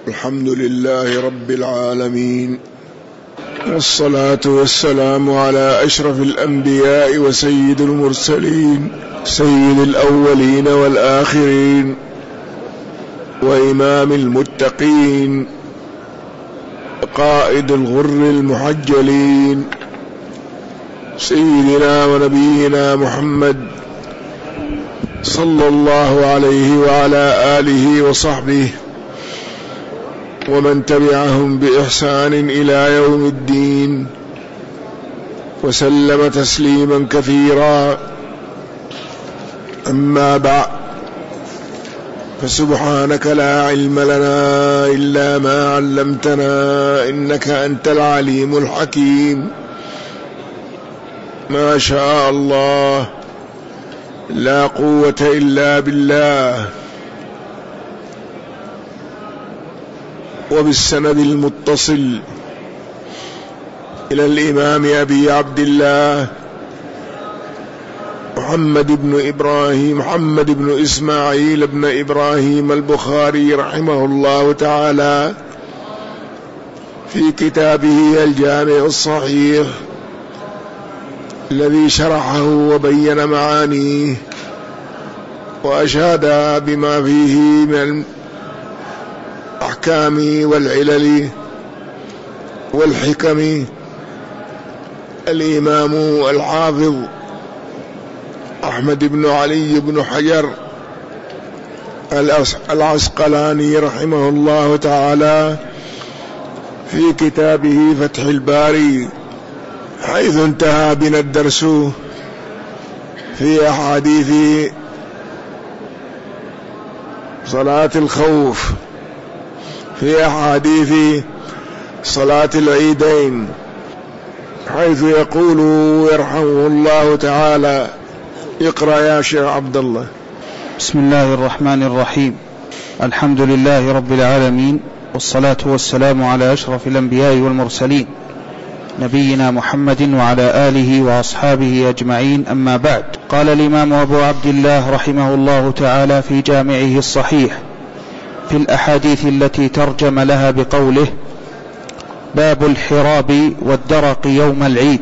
الحمد لله رب العالمين، والصلاة والسلام على أشرف الأنبياء وسيد المرسلين، سيد الأولين والآخرين، وإمام المتقين، قائد الغر المحجلين، سيدنا ونبينا محمد صلى الله عليه وعلى آله وصحبه ومن تبعهم بإحسان إلى يوم الدين، وسلم تسليما كثيرا. أما بعد، فسبحانك لا علم لنا إلا ما علمتنا إنك أنت العليم الحكيم. ما شاء الله، لا قوة إلا بالله. وبالسند المتصل إلى الإمام أبي عبد الله محمد بن إسماعيل بن إبراهيم البخاري رحمه الله تعالى في كتابه الجامع الصحيح الذي شرحه وبين معانيه وأشاد بما فيه من الأحكام والعلل والحكم الإمام الحافظ أحمد بن علي بن حجر العسقلاني رحمه الله تعالى في كتابه فتح الباري، حيث انتهى بنا الدرس في أحاديث صلاة الخوف، في أحاديث صلاة العيدين، حيث يقول يرحمه الله تعالى: اقرأ يا شيخ عبد الله. بسم الله الرحمن الرحيم. الحمد لله رب العالمين، والصلاة والسلام على أشرف الأنبياء والمرسلين، نبينا محمد وعلى آله وأصحابه أجمعين. أما بعد، قال الإمام أبو عبد الله رحمه الله تعالى في جامعه الصحيح في الأحاديث التي ترجم لها بقوله: باب الحراب والدرق يوم العيد.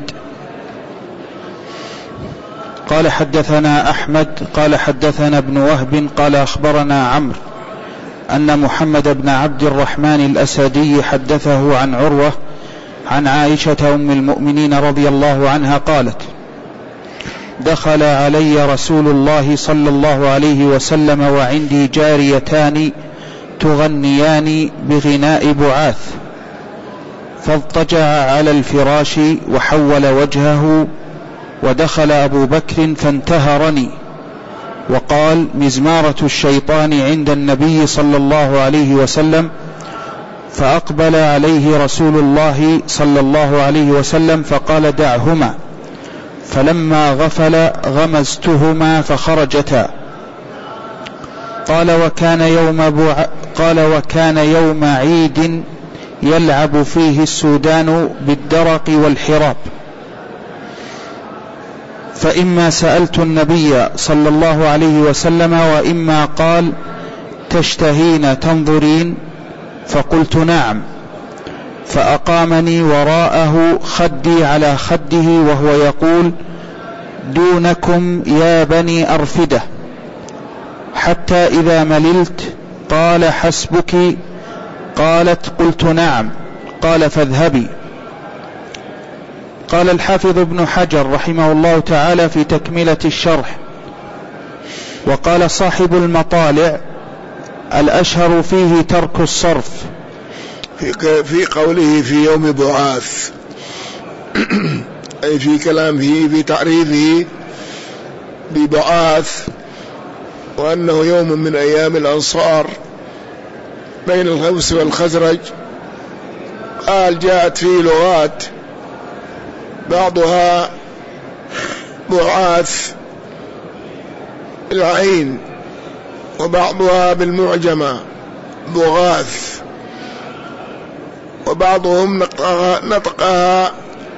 قال: حدثنا أحمد قال حدثنا ابن وهب قال أخبرنا عمرو أن محمد بن عبد الرحمن الأسدي حدثه عن عروة عن عائشة أم المؤمنين رضي الله عنها قالت: دخل علي رسول الله صلى الله عليه وسلم وعندي جاريتان تغنيان بغناء بعاث، فاضطجع على الفراش وحول وجهه، ودخل أبو بكر فانتهرني وقال: مزمارة الشيطان عند النبي صلى الله عليه وسلم. فأقبل عليه رسول الله صلى الله عليه وسلم فقال: دعهما. فلما غفل غمزتهما فخرجتا. قال: وكان يوم عيد يلعب فيه السودان بالدرق والحراب، فإما سألت النبي صلى الله عليه وسلم وإما قال: تشتهين تنظرين؟ فقلت: نعم. فأقامني وراءه خدي على خده وهو يقول: دونكم يا بني أرفدة. حتى إذا مللت قال: حسبك؟ قالت: قلت: نعم. قال: فاذهبي. قال الحافظ ابن حجر رحمه الله تعالى في تكملة الشرح: وقال صاحب المطالع: الأشهر فيه ترك الصرف، في قوله في يوم بعاث، أي في كلامه في تعريفه ببعاث، وأنه يوم من أيام الأنصار بين الأوس والخزرج. قال: جاءت فيه لغات بعضها بعاث العين، وبعضها بالمعجمة بغاث، وبعضهم نطقها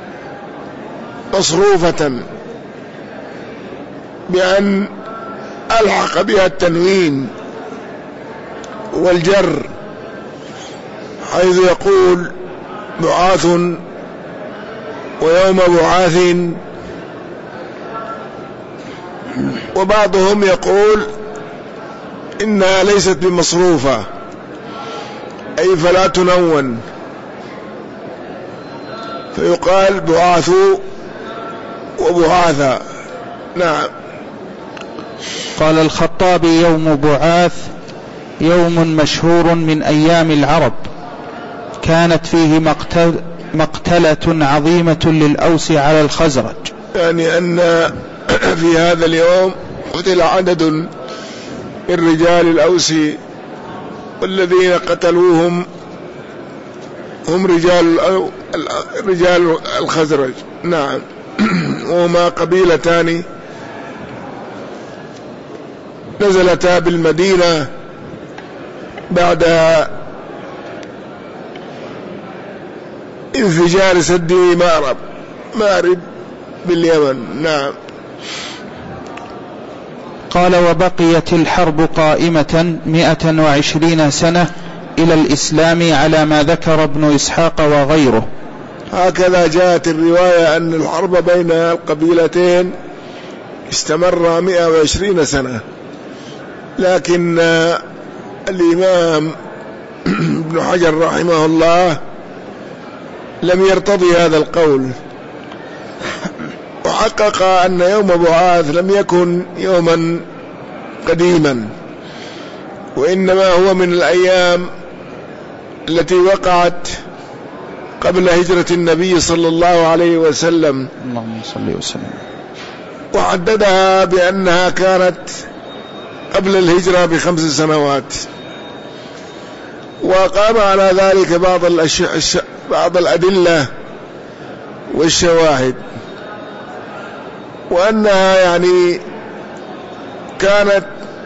مصروفة بأن ألحق بها التنوين والجر، حيث يقول بعاث ويوم بعاث، وبعضهم يقول إنها ليست بمصروفة، أي فلا تنون، فيقال بعاث وبعاثا. نعم. قال الخطابي: يوم بعاث يوم مشهور من أيام العرب، كانت فيه مقتلة عظيمة للأوس على الخزرج. يعني أن في هذا اليوم قتل عدد من رجال الأوس، والذين قتلوهم هم رجال الخزرج. نعم. وهما قبيلتان نزلتا بالمدينة بعد انفجار سد مأرب باليمن. نعم. قال: وبقيت الحرب قائمة 120 سنة إلى الإسلام على ما ذكر ابن إسحاق وغيره. هكذا جاءت الرواية أن الحرب بين القبيلتين استمر 120 سنة، لكن الإمام ابن حجر رحمه الله لم يرتضي هذا القول، وحقق أن يوم بعاث لم يكن يوما قديما، وإنما هو من الأيام التي وقعت قبل هجرة النبي صلى الله عليه وسلم، اللهم صل وسلم، وحددها بأنها كانت قبل الهجرة ب5 سنوات، وقام على ذلك بعض الأدلة والشواهد، وأنها يعني كانت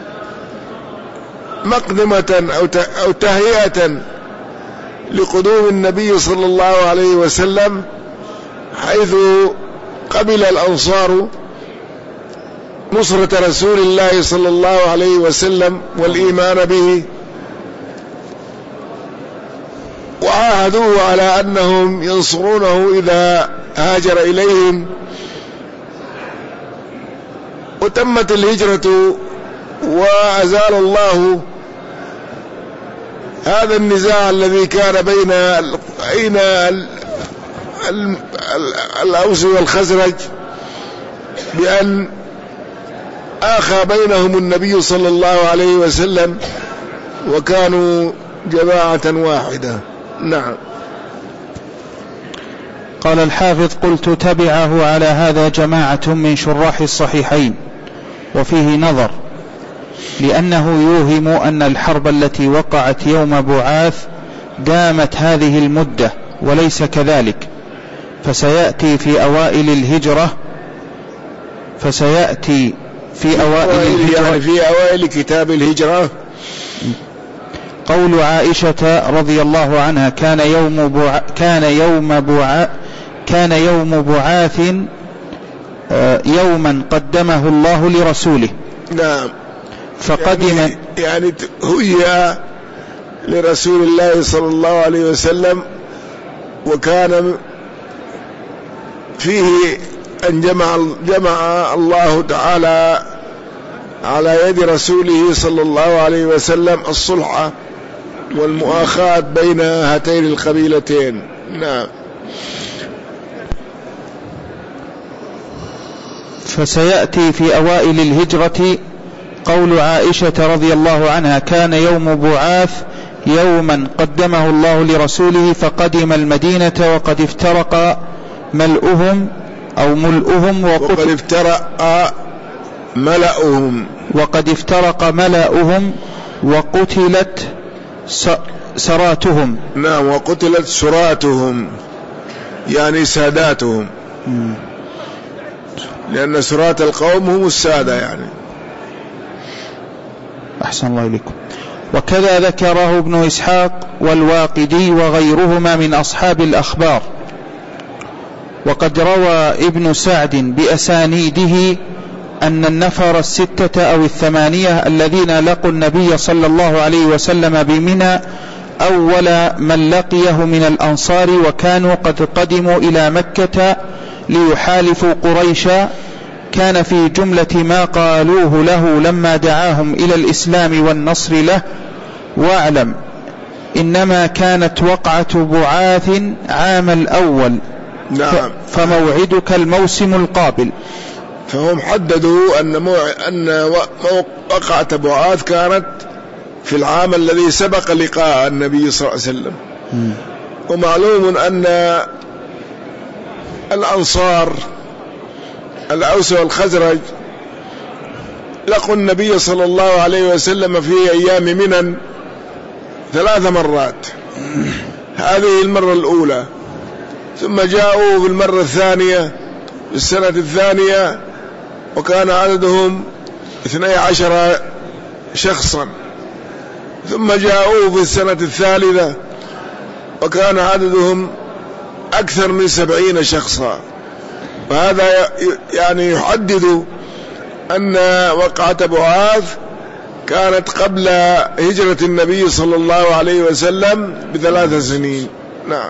مقدمة أو تهيئة لقدوم النبي صلى الله عليه وسلم، حيث قبل الأنصار نصرة رسول الله صلى الله عليه وسلم والإيمان به، وعاهدوه على أنهم ينصرونه إذا هاجر إليهم، وتمت الهجرة، وأزال الله هذا النزاع الذي كان بين الأوس والخزرج، بأن آخى بينهم النبي صلى الله عليه وسلم، وكانوا جماعة واحدة. نعم. قال الحافظ: قلت: تبعه على هذا جماعة من شراح الصحيحين، وفيه نظر، لأنه يوهم أن الحرب التي وقعت يوم بعاث دامت هذه المدة، وليس كذلك، فسيأتي في أوائل يعني في أوائل كتاب الهجرة. قول عائشة رضي الله عنها: كان يوم بعاث يوما قدمه الله لرسوله. نعم. فقدم يعني هي لرسول الله صلى الله عليه وسلم، وكان فيه أن جمع الله تعالى على يد رسوله صلى الله عليه وسلم الصلح والمؤاخاة بين هاتين القبيلتين. نعم. فسيأتي في أوائل الهجرة قول عائشة رضي الله عنها: كان يوم بعاث يوما قدمه الله لرسوله، فقدم المدينة وقد افترق ملؤهم وقد افترق ملأهم وقتلت سراتهم. نعم. وقتلت سراتهم يعني ساداتهم، لأن سرات القوم هم السادة يعني. أحسن الله إليكم. وكذا ذكره ابن إسحاق والواقدي وغيرهما من أصحاب الأخبار. وقد روى ابن سعد بأسانيده أن النفر 6 أو 8 الذين لقوا النبي صلى الله عليه وسلم بمنى أول من لقيه من الأنصار، وكانوا قد قدموا إلى مكة ليحالفوا قريشا، كان في جملة ما قالوه له لما دعاهم إلى الإسلام والنصر له: واعلم إنما كانت وقعة بعاث عام الأول، نعم. فموعدك الموسم القابل. فهم حددوا أن وقعة بعاث كانت في العام الذي سبق لقاء النبي صلى الله عليه وسلم. ومعلوم أن الأنصار الأوس والخزرج لقوا النبي صلى الله عليه وسلم في أيام منن 3 مرات، هذه المرة الأولى، ثم جاءوا في المرة الثانية في السنة الثانية وكان عددهم 12 شخصا، ثم جاءوا في السنة الثالثة وكان عددهم أكثر من 70 شخصا. وهذا يعني يحدد أن وقعة بعاث كانت قبل هجرة النبي صلى الله عليه وسلم ب3 سنين. نعم.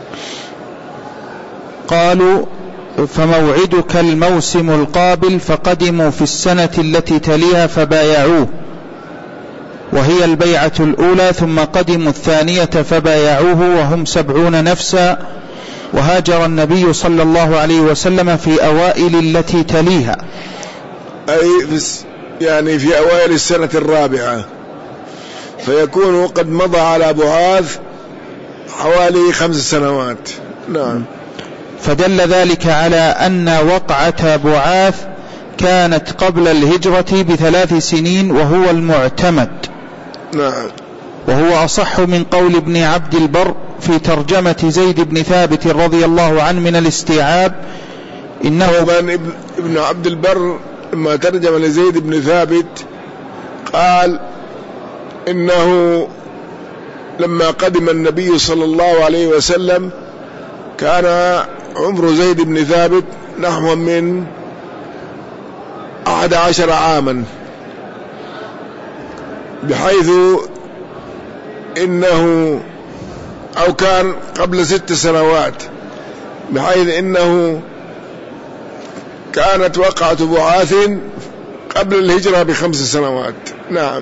قالوا: فموعدك الموسم القابل، فقدموا في السنة التي تليها فبايعوه، وهي البيعة الأولى، ثم قدموا الثانية فبايعوه وهم 70 نفسا، وهاجر النبي صلى الله عليه وسلم في أوائل التي تليها، أي يعني في أوائل السنة الرابعة، فيكون قد مضى على بعاث حوالي 5 سنوات. نعم. فدل ذلك على أن وقعة بعاث كانت قبل الهجرة ب3 سنين، وهو المعتمد. نعم. وهو أصح من قول ابن عبد البر في ترجمة زيد بن ثابت رضي الله عنه من الاستيعاب، إنه ابن عبد البر لما ترجم لزيد بن ثابت قال إنه لما قدم النبي صلى الله عليه وسلم كان عمر زيد بن ثابت نحو من 11 عاما، بحيث إنه أو كان قبل 6 سنوات، بحيث إنه كانت وقعة بعاث قبل الهجرة ب5 سنوات. نعم.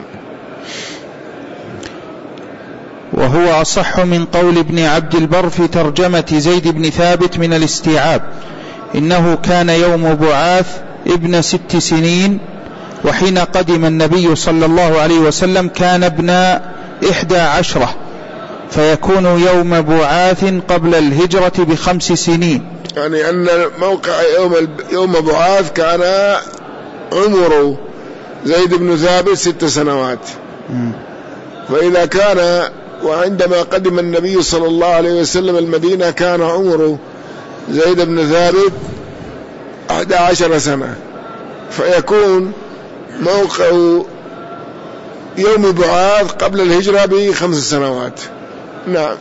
وهو أصح من قول ابن عبد البر في ترجمة زيد بن ثابت من الاستيعاب، إنه كان يوم بعاث ابن 6 سنين، وحين قدم النبي صلى الله عليه وسلم كان ابن 11، فيكون يوم بعاث قبل الهجرة ب5 سنين. يعني أن موقع يوم بعاث كان عمره زيد بن ثابت 6 سنوات. فإذا كان وعندما قدم النبي صلى الله عليه وسلم المدينة كان عمره زيد بن ثابت 11 سنة، فيكون موقع يوم بعاث قبل الهجرة ب5 سنوات. نعم.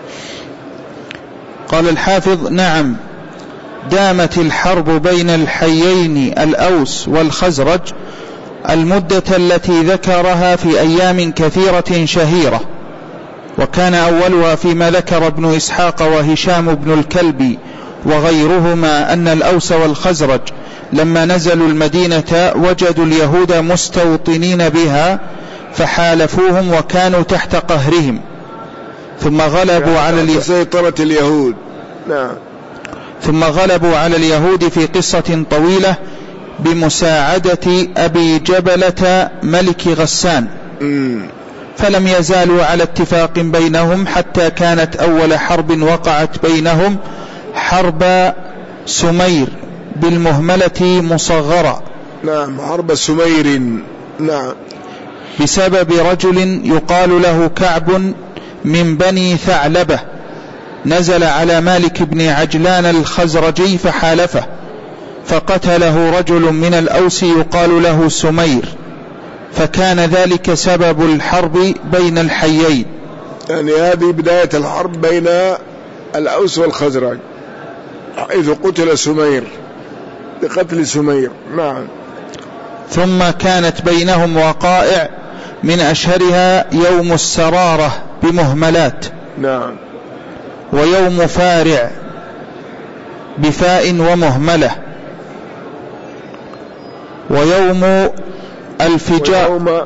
قال الحافظ: نعم، دامت الحرب بين الحيين الأوس والخزرج المدة التي ذكرها في أيام كثيرة شهيرة، وكان أولها فيما ذكر ابن إسحاق وهشام بن الكلبي وغيرهما أن الأوس والخزرج لما نزلوا المدينة وجدوا اليهود مستوطنين بها فحالفوهم وكانوا تحت قهرهم، ثم غلبوا على سيطرة اليهود. نعم. ثم غلبوا على اليهود في قصة طويلة بمساعدة أبي جبلة ملك غسان، فلم يزالوا على اتفاق بينهم حتى كانت أول حرب وقعت بينهم حرب سمير بالمهملة مصغرة. نعم، حرب سمير. نعم. بسبب رجل يقال له كعب من بني ثعلبة نزل على مالك بن عجلان الخزرجي فحالفه، فقتله رجل من الأوس يقال له سمير، فكان ذلك سبب الحرب بين الحيين. يعني هذه بداية الحرب بين الأوس والخزرج، حيث قتل سمير بقتل سمير. نعم. ثم كانت بينهم وقائع من أشهرها يوم السرارة بمهملات، نعم، ويوم فارع بفاء ومهملة، ويوم الفجار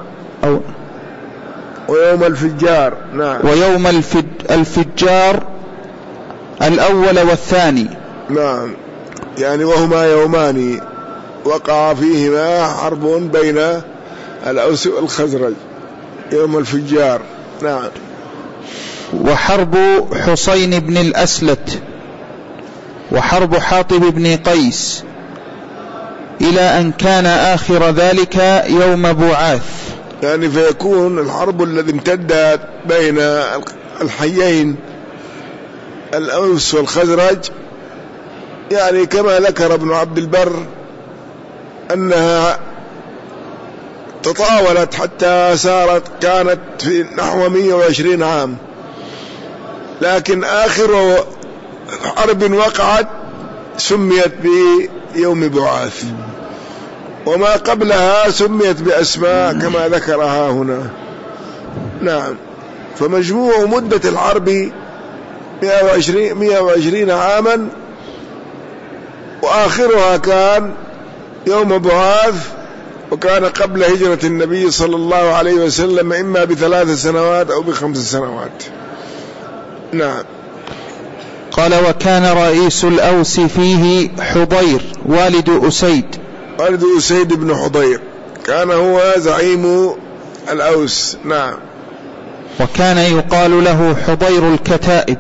ويوم الفجار، نعم، ويوم الفجار الأول والثاني، نعم، يعني وهما يومان وقع فيهما حرب بين الأوس والخزرج، يوم الفجار، نعم. وحرب حسين بن الأسلت، وحرب حاطب بن قيس، إلى أن كان آخر ذلك يوم بعاث. يعني فيكون الحرب الذي امتدت بين الحيين الأوس والخزرج، يعني كما ذكر ابن عبد البر أنها تطاولت حتى كانت في نحو 120 عام، لكن آخر حرب وقعت سميت بيوم بعاث، وما قبلها سميت بأسماء كما ذكرها هنا، نعم. فمجموع مدة الحرب 120 عاما، وآخرها كان يوم بعاث، وكان قبل هجرة النبي صلى الله عليه وسلم إما ب3 سنوات أو ب5 سنوات، نعم. قال: وكان رئيس الأوس فيه حضير والد أسيد بن حضير، كان هو زعيم الأوس، نعم. وكان يقال له حضير الكتائب،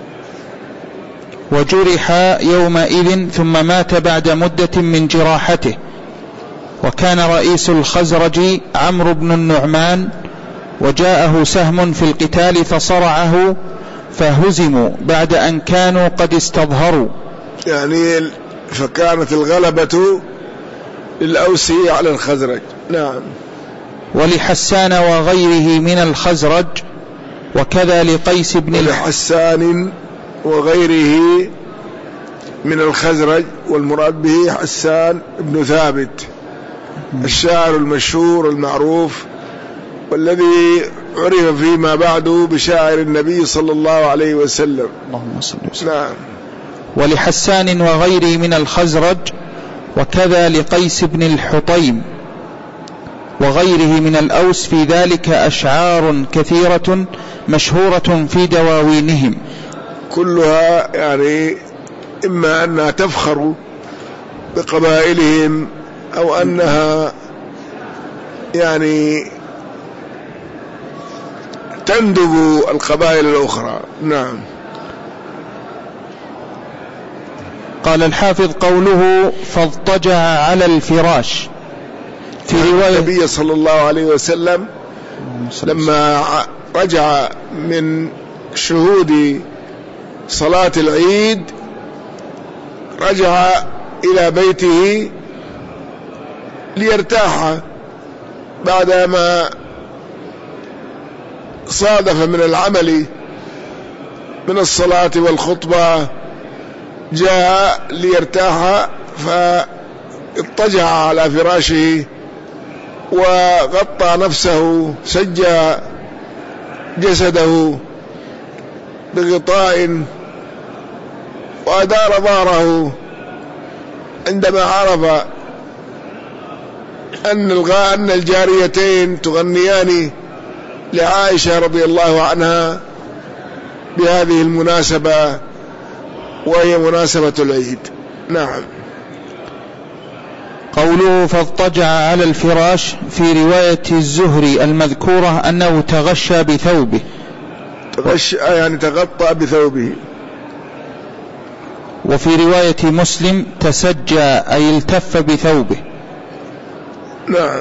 وجرح يومئذ ثم مات بعد مدة من جراحته. وكان رئيس الخزرج عمرو بن النعمان، وجاءه سهم في القتال فصرعه فهزموا بعد أن كانوا قد استظهروا، يعني فكانت الغلبة للأوس على الخزرج، نعم. ولحسان وغيره من الخزرج، وكذا لقيس بن ولحسان وغيره من الخزرج، والمراد به حسان بن ثابت الشاعر المشهور المعروف، والذي عرف فيما بعد بشاعر النبي صلى الله عليه وسلم، اللهم صل وسلم. نعم. ولحسان وغيره من الخزرج، وكذا لقيس بن الحطيم وغيره من الأوس في ذلك أشعار كثيرة مشهورة في دواوينهم، كلها يعني إما أنها تفخر بقبائلهم أو أنها يعني تندب القبائل الأخرى، نعم. قال الحافظ: قوله فاضطجع على الفراش، في رواية النبي صلى الله عليه وسلم لما رجع من شهود صلاة العيد رجع إلى بيته ليرتاح بعدما صادف من العمل من الصلاة والخطبة، جاء ليرتاح فاضطجع على فراشه وغطى نفسه، سجى جسده بغطاء وأدار ظهره، عندما عرف أن الجاريتين تغنيان لعائشة رضي الله عنها بهذه المناسبة، وهي مناسبة العيد، نعم. قوله فاضطجع على الفراش، في رواية الزهري المذكورة أنه تغشى بثوبه، يعني تغطى بثوبه. وفي رواية مسلم تسجى أي التف بثوبه، نعم.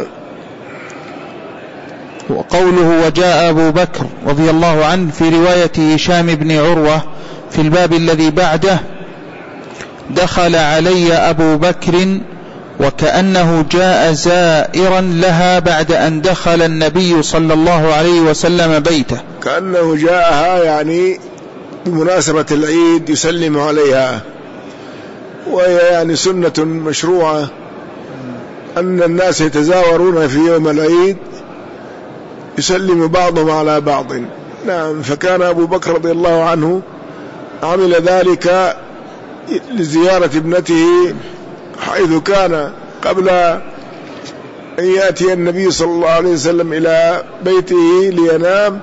وقوله وجاء أبو بكر رضي الله عنه، في رواية هشام بن عروة في الباب الذي بعده: دخل علي أبو بكر وكأنه جاء زائرا لها بعد أن دخل النبي صلى الله عليه وسلم بيته، كأنه جاءها يعني بمناسبة العيد يسلم عليها، وهي يعني سنة مشروعة أن الناس يتزاورون في يوم العيد يسلم بعضهم على بعض. نعم. فكان أبو بكر رضي الله عنه عمل ذلك لزيارة ابنته، حيث كان قبل أن يأتي النبي صلى الله عليه وسلم إلى بيته لينام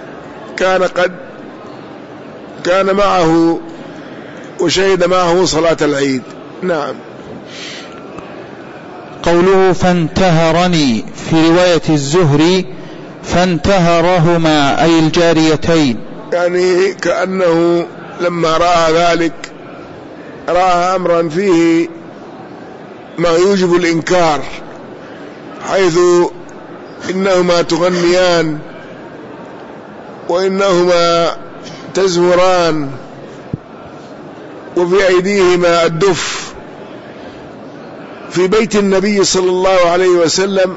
كان معه وشهد معه صلاة العيد. نعم. قوله فانتهرني في رواية الزهري فانتهرهما أي الجاريتين، يعني كأنه لما رأى ذلك رأى أمرا فيه ما يوجب الإنكار، حيث إنهما تغنيان وإنهما تزمران وفي أيديهما الدف في بيت النبي صلى الله عليه وسلم،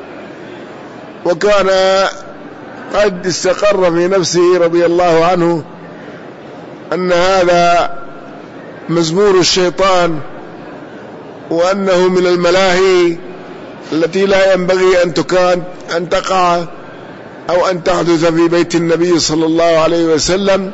وكان قد استقر في نفسه رضي الله عنه أن هذا مزمور الشيطان، وأنه من الملاهي التي لا ينبغي أن تقع أو أن تحدث في بيت النبي صلى الله عليه وسلم.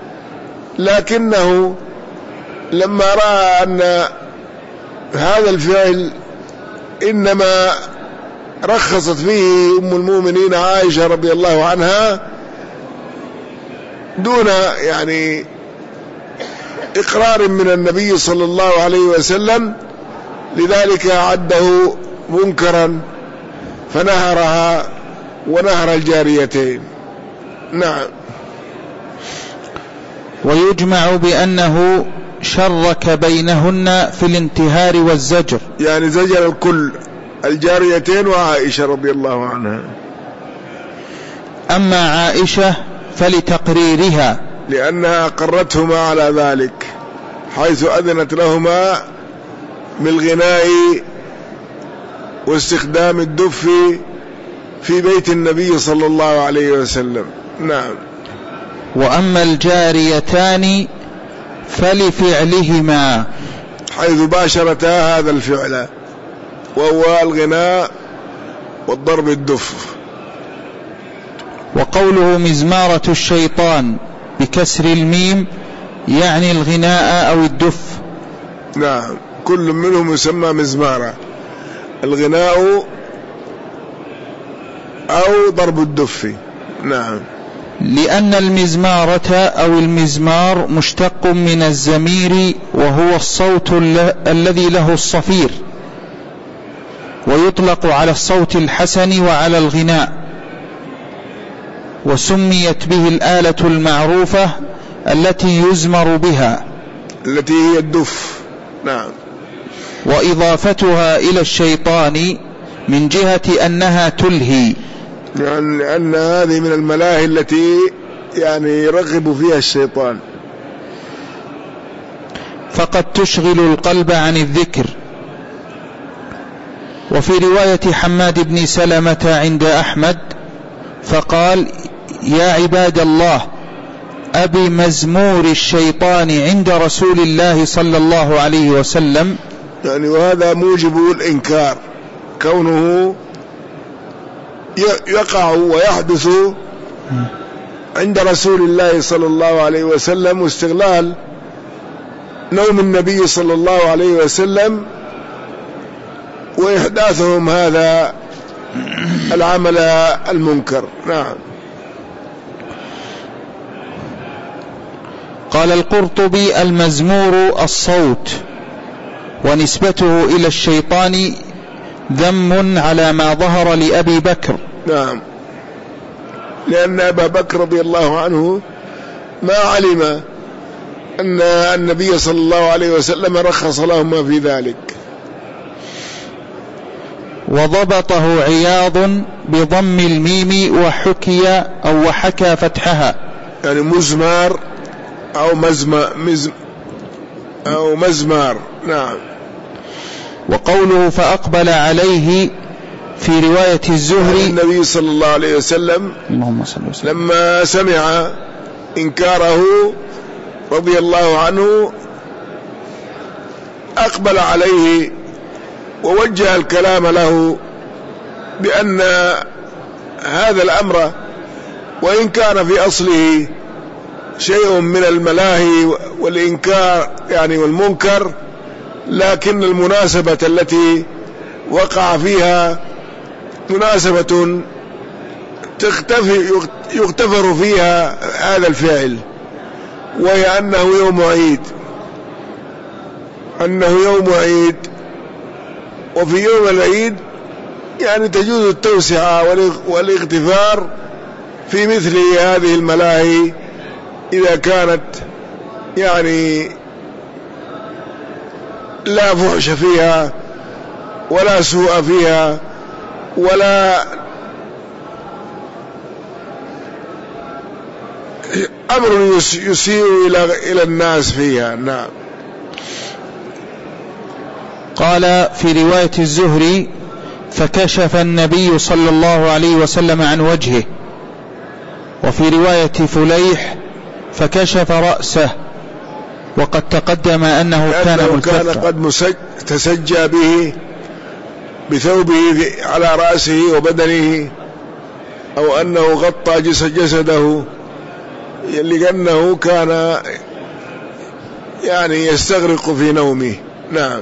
لكنه لما رأى أن هذا الفعل إنما رخصت فيه أم المؤمنين عائشة رضي الله عنها دون يعني إقرار من النبي صلى الله عليه وسلم، لذلك عده منكرا فنهرها ونهر الجاريتين. نعم. ويجمع بأنه شرك بينهن في الانتهار والزجر، يعني زجر الكل، الجاريتين وعائشة رضي الله عنها. أما عائشة فلتقريرها، لأنها أقرتهما على ذلك، حيث أذنت لهما بالغناء واستخدام الدف في بيت النبي صلى الله عليه وسلم. نعم. وأما الجاريتان فلفعلهما، حيث باشرتا هذا الفعل وهو الغناء والضرب الدف. وقوله مزمارة الشيطان بكسر الميم يعني الغناء أو الدف. نعم. كل منهم يسمى مزمارة، الغناء أو ضرب الدف. نعم. لأن المزمارة أو المزمار مشتق من الزمير، وهو الصوت الذي له الصفير، ويطلق على الصوت الحسن وعلى الغناء، وسميت به الآلة المعروفة التي يزمر بها التي هي الدف. نعم. وإضافتها إلى الشيطان من جهة أنها تلهي، يعني لأن هذه من الملاهي التي يعني يرغب فيها الشيطان، فقد تشغل القلب عن الذكر. وفي رواية حماد بن سلمة عند أحمد فقال يا عباد الله أبي مزمور الشيطان عند رسول الله صلى الله عليه وسلم. يعني وهذا موجب الإنكار، كونه يقع ويحدث عند رسول الله صلى الله عليه وسلم، واستغلال نوم النبي صلى الله عليه وسلم وإحداثهم هذا العمل المنكر. نعم. قال القرطبي المزمور الصوت، ونسبته إلى الشيطان ذم على ما ظهر لأبي بكر. نعم. لأن أبا بكر رضي الله عنه ما علم أن النبي صلى الله عليه وسلم رخص لهما في ذلك. وضبطه عياض بضم الميم وحكي أو وحكى فتحها، يعني مزمار أو مزمار. نعم. وقوله فأقبل عليه في رواية الزهري النبي صلى الله عليه وسلم لما سمع إنكاره رضي الله عنه أقبل عليه ووجه الكلام له بأن هذا الأمر وإن كان في أصله شيء من الملاهي والإنكار يعني والمنكر، لكن المناسبة التي وقع فيها مناسبة يغتفر فيها هذا الفعل، وهي أنه يوم عيد، وفي يوم العيد يعني تجوز التوسعة والاغتفار في مثل هذه الملاهي إذا كانت يعني لا فحش فيها ولا سوء فيها ولا أمر يسيء إلى الناس فيها. نعم. قال في رواية الزهري: فكشف النبي صلى الله عليه وسلم عن وجهه. وفي رواية فليح: فكشف رأسه، وقد تقدم أنه كان قد تسجى به بثوبه على رأسه وبدنه، أو أنه غطى جسده لأنه كان يعني يستغرق في نومه. نعم.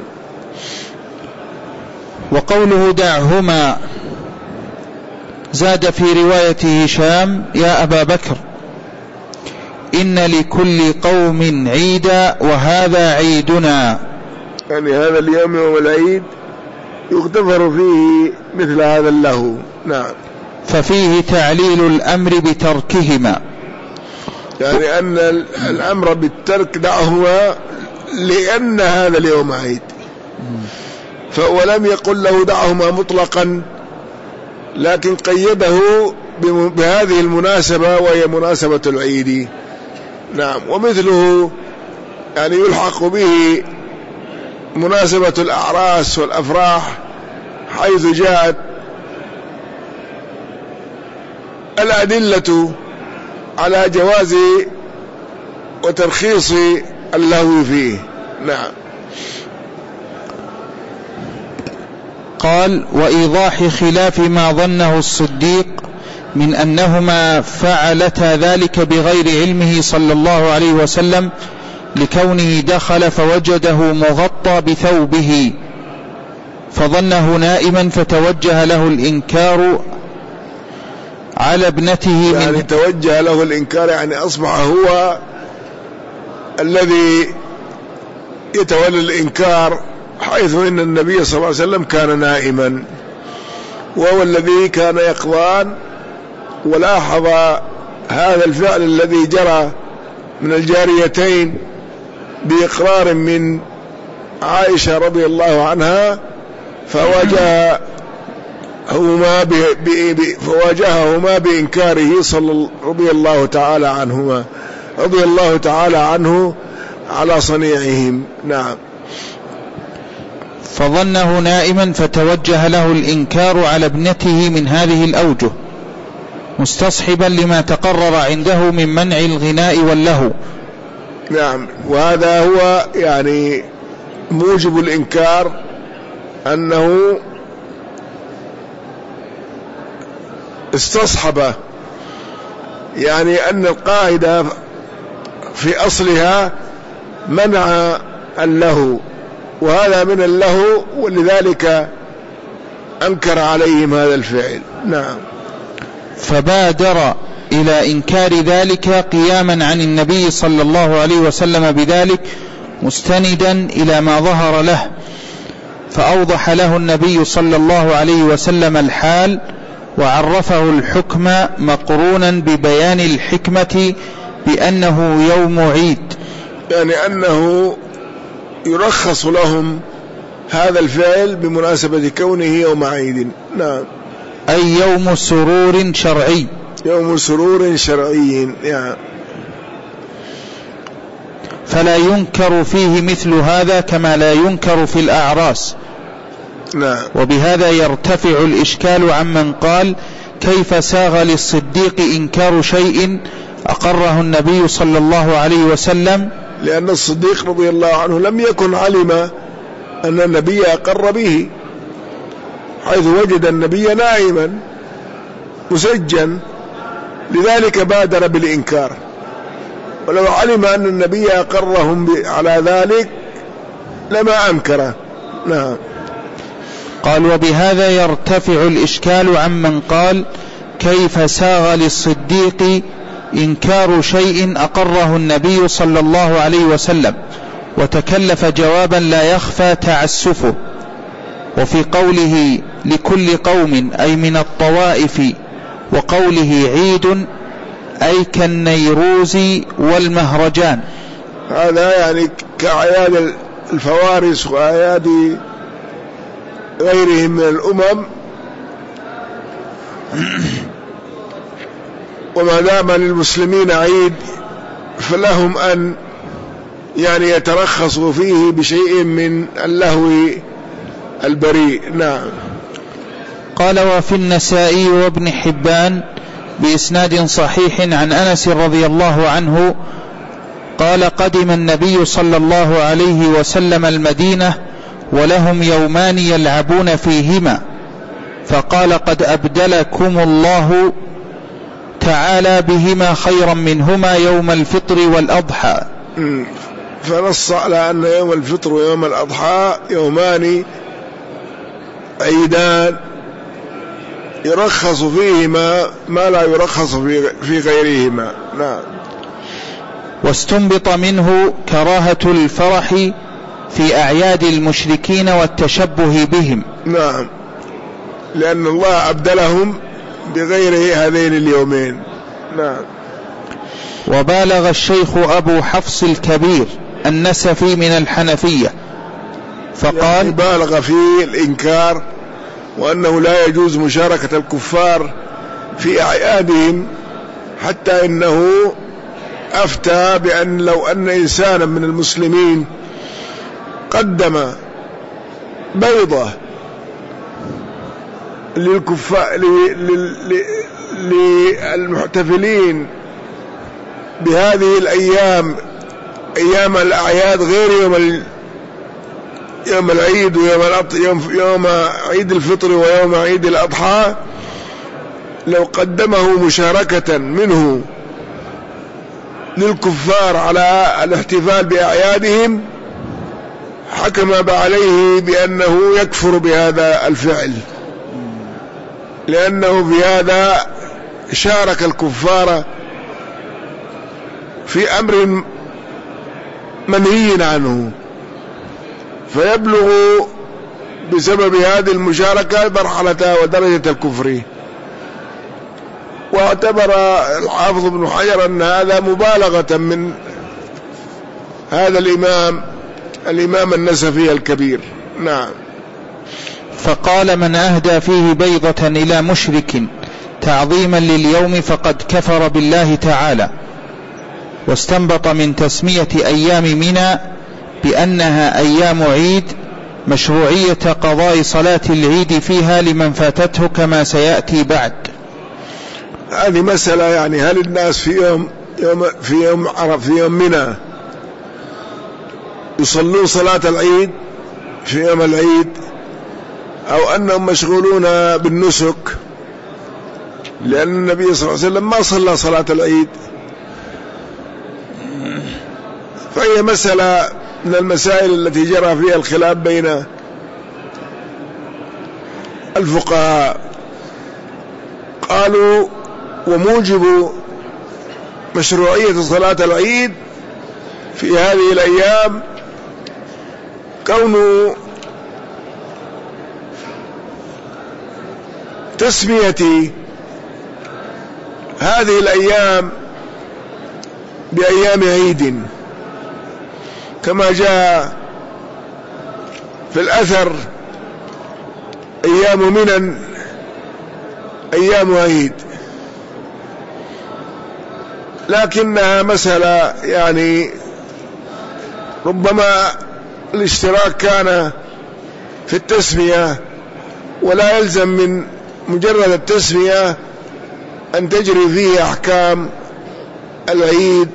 وقوله دعهما زاد في رواية هشام: يا أبا بكر إن لكل قوم عيدا وهذا عيدنا، يعني هذا اليوم يوم العيد يغتفر فيه مثل هذا اللهو. نعم. ففيه تعليل الأمر بتركهما، يعني أن الأمر بالترك دعهما لأن هذا اليوم عيد، ولم يقل له دعهما مطلقا، لكن قيده بهذه المناسبة وهي مناسبة العيد. نعم. ومثله يعني يلحق به مناسبة الأعراس والأفراح، حيث جاءت الأدلة على جواز وترخيص اللهو فيه. نعم. قال: وإيضاح خلاف ما ظنه الصديق من أنهما فعلتا ذلك بغير علمه صلى الله عليه وسلم، لكونه دخل فوجده مغطى بثوبه فظنه نائما فتوجه له الإنكار على ابنته. يعني توجه له الإنكار يعني أصبح هو الذي يتولى الإنكار، حيث إن النبي صلى الله عليه وسلم كان نائما وهو الذي كان يقظان. ولاحظ هذا الفعل الذي جرى من الجاريتين بإقرار من عائشة رضي الله عنها، فواجههما بإنكاره رضي الله تعالى عنه على صنيعهم. نعم. فظنه نائما فتوجه له الإنكار على ابنته من هذه الأوجه، مستصحبا لما تقرر عنده من منع الغناء واللهو. نعم. وهذا هو يعني موجب الإنكار، أنه استصحب، يعني أن القاعدة في أصلها منع اللهو، وهذا من اللهو، ولذلك أنكر عليهم هذا الفعل. نعم. فبادر إلى إنكار ذلك قياما عن النبي صلى الله عليه وسلم بذلك، مستندا إلى ما ظهر له، فأوضح له النبي صلى الله عليه وسلم الحال، وعرفه الحكم مقرونا ببيان الحكمة بأنه يوم عيد، يعني أنه يرخص لهم هذا الفعل بمناسبة كونه يوم عيد. نعم. أي يوم سرور شرعي، يوم سرور شرعي. يعني فلا ينكر فيه مثل هذا كما لا ينكر في الأعراس. نعم. وبهذا يرتفع الإشكال عمن قال: كيف ساغ للصديق إنكار شيء أقره النبي صلى الله عليه وسلم؟ لأن الصديق رضي الله عنه لم يكن علم أن النبي أقر به، حيث وجد النبي نائما مسجن، لذلك بادر بالإنكار، ولو علم أن النبي أقرهم على ذلك لما أنكره. نعم. قال: وبهذا يرتفع الإشكال عمن قال: كيف ساغ للصديق إنكار شيء أقره النبي صلى الله عليه وسلم، وتكلف جوابا لا يخفى تعسفه. وفي قوله لكل قوم أي من الطوائف، وقوله عيد أي كالنيروز والمهرجان، هذا يعني كأعياد الفوارس وأعياد غيرهم من الأمم، وما دام للمسلمين عيد فلهم أن يعني يترخصوا فيه بشيء من اللهو البريء. نعم. قال: وفي النسائي وابن حبان بإسناد صحيح عن أنس رضي الله عنه قال: قدم النبي صلى الله عليه وسلم المدينة ولهم يومان يلعبون فيهما، فقال: قد أبدلكم الله تعالى بهما خيرا منهما يوم الفطر والأضحى. فنص على أن يوم الفطر ويوم الأضحى يومان عيدان يرخص فيهما ما لا يرخص في غيرهما. نعم. واستنبط منه كراهة الفرح في أعياد المشركين والتشبه بهم. نعم، لأن الله أبدلهم بغير هذين اليومين. نعم. وبالغ الشيخ أبو حفص الكبير النسفي من الحنفية فقال: يعني بالغ في الإنكار، وأنه لا يجوز مشاركة الكفار في أعيادهم، حتى إنه أفتى بأن لو أن إنسانا من المسلمين قدم بيضة للكفار للمحتفلين بهذه الأيام، أيام الأعياد غير يوم العيد يوم عيد الفطر ويوم عيد الأضحى، لو قدمه مشاركة منه للكفار على الاحتفال بأعيادهم حكم عليه بأنه يكفر بهذا الفعل، لأنه بهذا شارك الكفار في أمر منهي عنه، فيبلغ بسبب هذه المشاركة مرحلة ودرجة الكفر. واعتبر الحافظ ابن حجر أن هذا مبالغة من هذا الإمام النسفي الكبير. نعم. فقال: من أهدى فيه بيضة إلى مشرك تعظيما لليوم فقد كفر بالله تعالى. واستنبط من تسمية أيام منى بأنها أيام عيد مشروعية قضاء صلاة العيد فيها لمن فاتته كما سيأتي بعد. هذه مسألة، يعني هل الناس في يوم منى يصلون صلاة العيد في يوم العيد، أو أنهم مشغولون بالنسك، لأن النبي صلى الله عليه وسلم ما صلى صلاة العيد. فهي مسألة من المسائل التي جرى فيها الخلاف بين الفقهاء. قالوا: وموجب مشروعية صلاة العيد في هذه الأيام كون تسمية هذه الأيام بأيام عيد، كما جاء في الأثر: أيام منى أيام عيد. لكنها مسألة يعني ربما الاشتراك كان في التسمية، ولا يلزم من مجرد التسمية أن تجري فيه أحكام العيد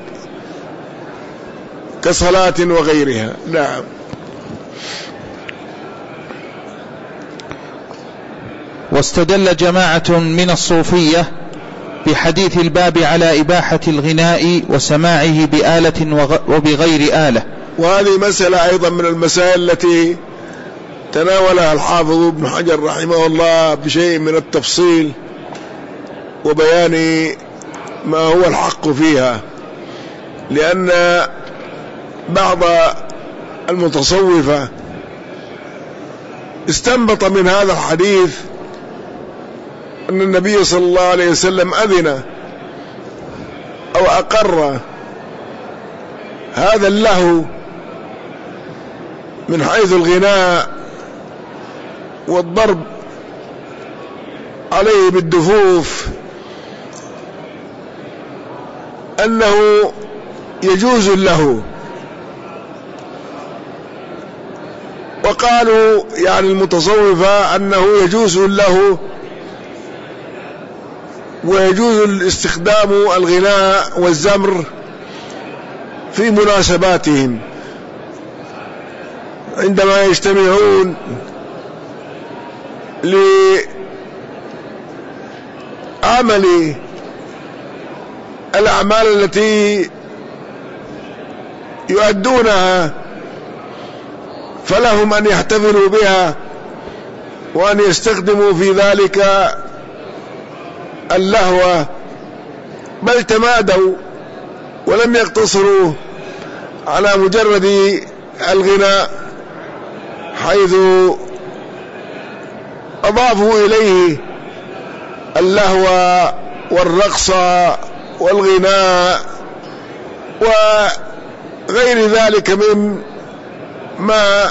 كصلاة وغيرها. نعم. واستدل جماعة من الصوفية بحديث الباب على إباحة الغناء وسماعه بآلة وبغير آلة. وهذه مسألة أيضا من المسائل التي تناولها الحافظ ابن حجر رحمه الله بشيء من التفصيل وبيان ما هو الحق فيها، لأن بعض المتصوفة استنبط من هذا الحديث أن النبي صلى الله عليه وسلم أذن أو أقر هذا اللهو من حيث الغناء والضرب عليه بالدفوف أنه يجوز له. وقالوا يعني المتصوفة أنه يجوز له ويجوز الاستخدام الغناء والزمر في مناسباتهم عندما يجتمعون لعمل الأعمال التي يؤدونها، فلهم أن يحتفلوا بها وأن يستخدموا في ذلك اللهو، بل تمادوا ولم يقتصروا على مجرد الغناء، حيث أضافوا إليه اللهو والرقص والغناء وغير ذلك من ما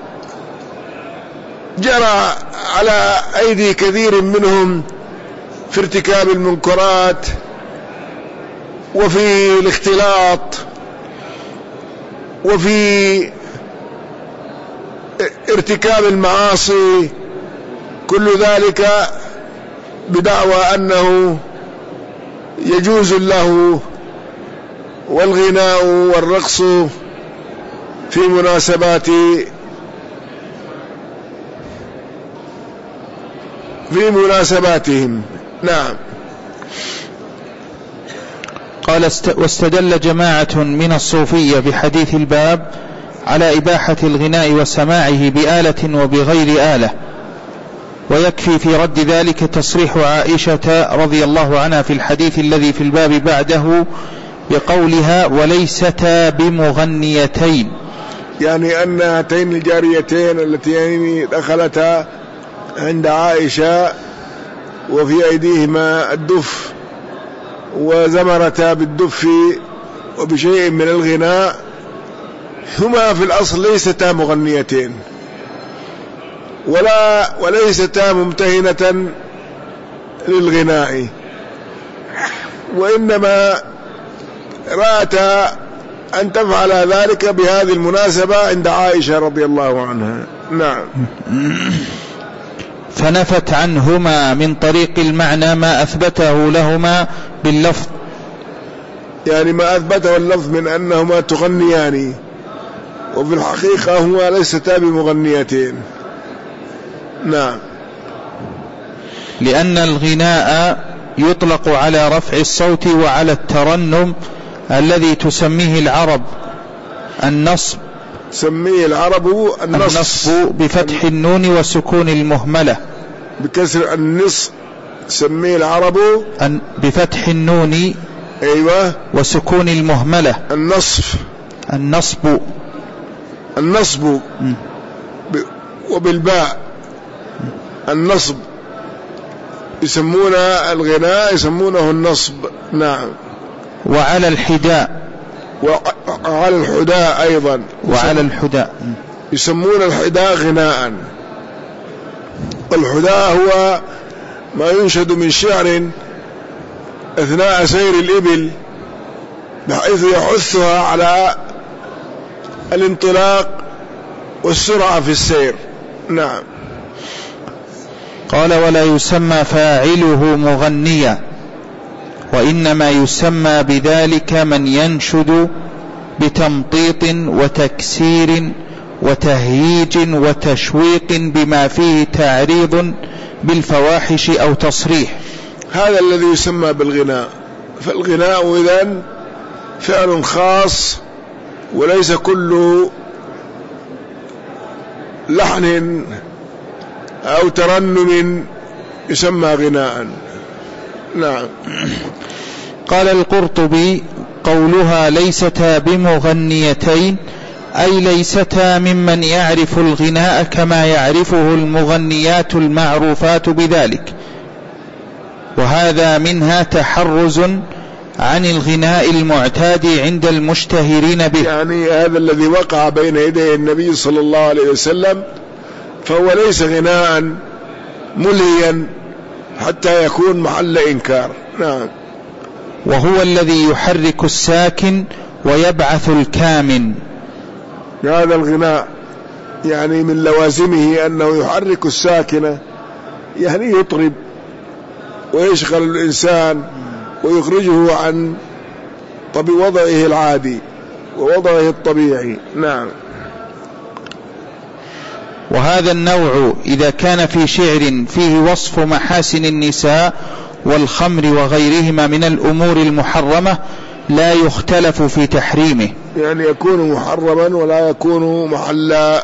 جرى على أيدي كثير منهم في ارتكاب المنكرات وفي الاختلاط وفي ارتكاب المعاصي، كل ذلك بدعوى أنه يجوز له والغناء والرقص في مناسباتهم. نعم. قال واستدل جماعة من الصوفية بحديث الباب على إباحة الغناء وسماعه بآلة وبغير آلة، ويكفي في رد ذلك تصريح عائشة رضي الله عنها في الحديث الذي في الباب بعده بقولها وليستا بمغنيتين، يعني أن هاتين الجاريتين اللتين دخلتا عند عائشة وفي أيديهما الدف وزمرتا بالدف وبشيء من الغناء، هما في الأصل ليستا مغنيتين وليستا ممتهنة للغناء، وإنما رأتا أن تفعل ذلك بهذه المناسبة عند عائشة رضي الله عنها. نعم. فنفت عنهما من طريق المعنى ما أثبته لهما باللفظ، يعني ما أثبته اللفظ من أنهما تغنيان، وفي الحقيقة هما ليستا بمغنيتين. نعم. لأن الغناء يطلق على رفع الصوت وعلى الترنم الذي تسميه العرب النصب، سميه العرب النصب بفتح النون وسكون المهملة، بكسر النص سميه العرب بفتح النون أيوة وسكون المهملة النصب وبالباء النصب، يسمون الغناء يسمونه النصب. نعم. وعلى الحداء أيضا وعلى الحداء يسمون الحداء غناء. الحداء هو ما ينشد من شعر أثناء سير الإبل بحيث يحثها على الانطلاق والسرعة في السير. نعم. قال ولا يسمى فاعله مغنيا، وإنما يسمى بذلك من ينشد بتمطيط وتكسير وتهييج وتشويق بما فيه تعريض بالفواحش أو تصريح. هذا الذي يسمى بالغناء. فالغناء إذن فعل خاص، وليس كل لحن أو ترنم يسمى غناء. نعم. قال القرطبي: قولها ليستا بمغنيتين أي ليستا ممن يعرف الغناء كما يعرفه المغنيات المعروفات بذلك، وهذا منها تحرز عن الغناء المعتاد عند المشتهرين به. يعني هذا الذي وقع بين يدي النبي صلى الله عليه وسلم فهو ليس غناء ملهيا حتى يكون محل إنكار. نعم. وهو الذي يحرك الساكن ويبعث الكامن. هذا الغناء يعني من لوازمه أنه يحرك الساكنة، يعني يطرب ويشغل الإنسان ويخرجه عن وضعه العادي ووضعه الطبيعي. نعم. وهذا النوع إذا كان في شعر فيه وصف محاسن النساء والخمر وغيرهما من الأمور المحرمة لا يختلف في تحريمه، يعني يكون محرما ولا يكون محل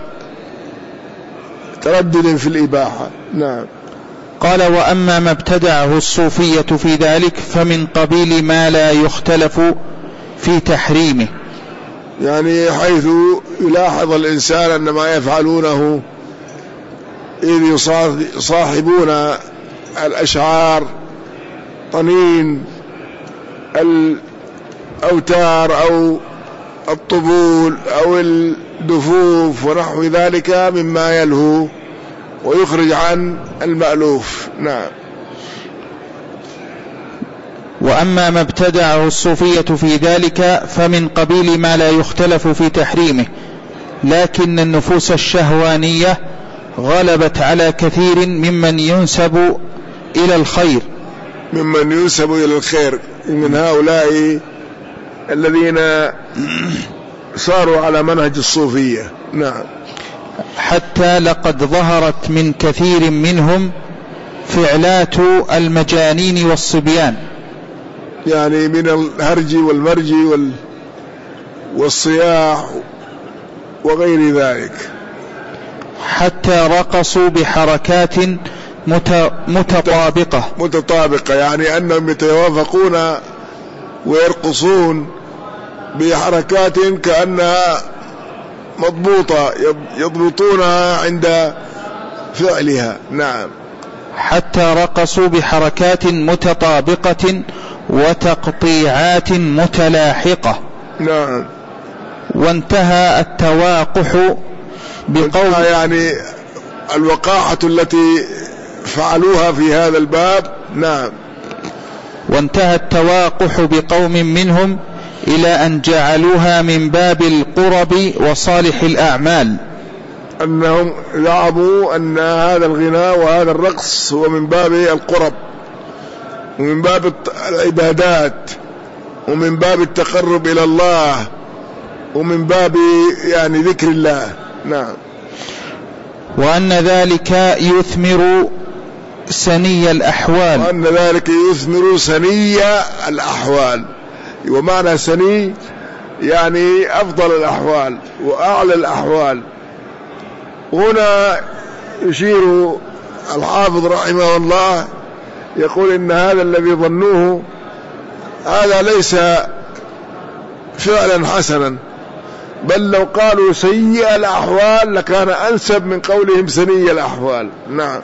تردد في الإباحة. نعم. قال: وأما ما ابتدعه الصوفية في ذلك فمن قبيل ما لا يختلف في تحريمه، يعني حيث يلاحظ الإنسان أن ما يفعلونه إذ يصاحبون الأشعار طنين الأوتار أو الطبول أو الدفوف ونحو ذلك مما يلهو ويخرج عن المألوف. نعم. وأما ما ابتدعه الصوفية في ذلك فمن قبيل ما لا يختلف في تحريمه، لكن النفوس الشهوانية غلبت على كثير ممن ينسب إلى الخير من هؤلاء الذين صاروا على منهج الصوفية. نعم. حتى لقد ظهرت من كثير منهم فعلات المجانين والصبيان، يعني من الهرج والمرج والصياح وغير ذلك، حتى رقصوا بحركات متطابقة، يعني أنهم يتوافقون ويرقصون بحركات كأنها مضبوطة يضبطونها عند فعلها. نعم. حتى رقصوا بحركات متطابقة وتقطيعات متلاحقة. نعم. وانتهى التواقح بقوم، يعني الوقاحة التي فعلوها في هذا الباب. نعم. وانتهى التواقح بقوم منهم إلى أن جعلوها من باب القرب وصالح الأعمال، أنهم زعموا أن هذا الغناء وهذا الرقص هو من باب القرب ومن باب العبادات ومن باب التقرب إلى الله ومن باب يعني ذكر الله. نعم. وأن ذلك يثمر سني الأحوال، ومعنى سني يعني أفضل الأحوال وأعلى الأحوال. هنا يشير الحافظ رحمه الله يقول إن هذا الذي ظنوه هذا ليس فعلا حسنا، بل لو قالوا سيء الأحوال لكان أنسب من قولهم سني الأحوال. نعم.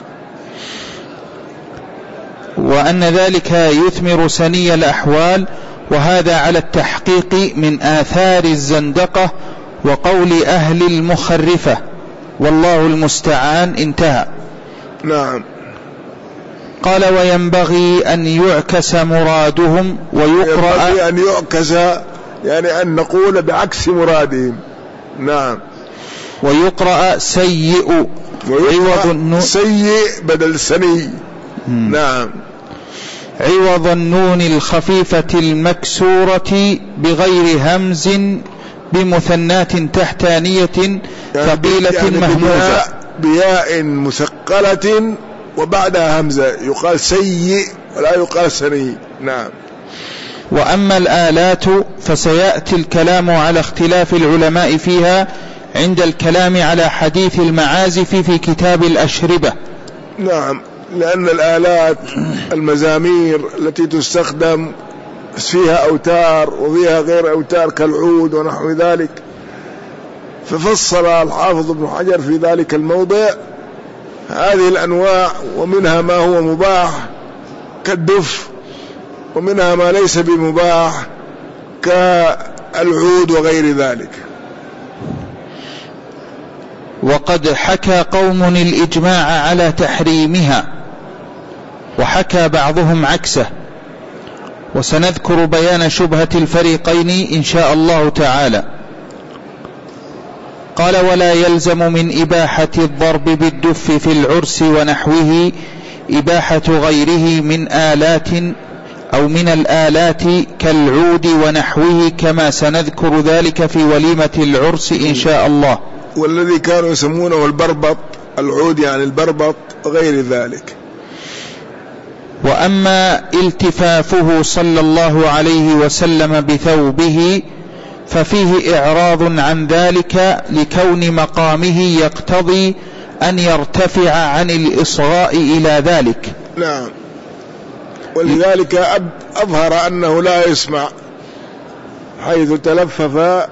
وأن ذلك يثمر سني الأحوال، وهذا على التحقيق من آثار الزندقة وقول أهل المخرفة، والله المستعان. انتهى. نعم. قال: وينبغي أن يعكس مرادهم ويقرأ، ينبغي أن يعكس يعني أن نقول بعكس مرادهم. نعم. ويقرأ سيء، سيء بدل سني. نعم. عوض النون الخفيفة المكسورة بغير همز بمثنات تحتانية ثقيلة مهموزة بياء مثقلة وبعدها همزة، يقال سيء ولا يقال سني. نعم. وأما الآلات فسيأتي الكلام على اختلاف العلماء فيها عند الكلام على حديث المعازف في كتاب الأشربة. نعم، لأن الآلات المزامير التي تستخدم فيها أوتار وفيها غير أوتار كالعود ونحو ذلك، ففصل الحافظ ابن حجر في ذلك الموضع هذه الأنواع، ومنها ما هو مباح كالدف، ومنها ما ليس بمباح كالعود وغير ذلك. وقد حكى قوم الإجماع على تحريمها، وحكى بعضهم عكسه، وسنذكر بيان شبهة الفريقين إن شاء الله تعالى. قال: ولا يلزم من إباحة الضرب بالدف في العرس ونحوه إباحة غيره من آلات أو من الآلات كالعود ونحوه، كما سنذكر ذلك في وليمة العرس إن شاء الله. والذي كانوا يسمونه البربط، العود يعني البربط غير ذلك. وأما التفافه صلى الله عليه وسلم بثوبه ففيه إعراض عن ذلك لكون مقامه يقتضي أن يرتفع عن الإصغاء إلى ذلك. نعم، ولذلك أظهر أنه لا يسمع حيث تلفف